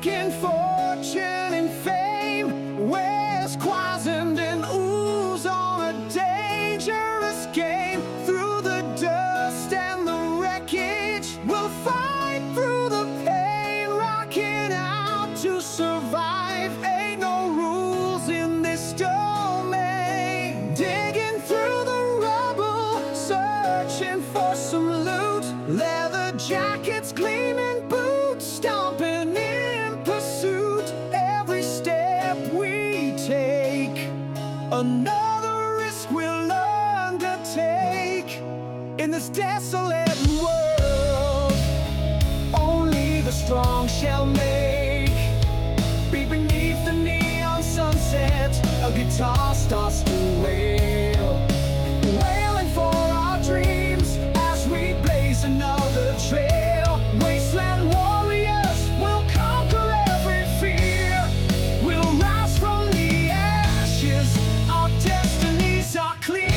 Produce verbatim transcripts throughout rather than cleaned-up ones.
seeking fortune and fame, wears quiescent and ooze on a dangerous game. Through the dust and the wreckage, we'll fight through the pain, rocking out to survive. Ain't no rules in this domain. Digging through the rubble, searching for some loot. Leather jackets, gleaming boots, stomping in pursuit. Every step we take, another risk we'll undertake. In this desolate world, only the strong shall make. Be beneath the neon sunset, a guitar starts to wail, wailing for our dreams as we blaze another trail. Wasteland warriors will conquer every fear. We'll rise from the ashes, our destinies are clear.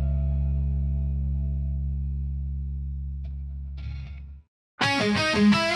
Thank you.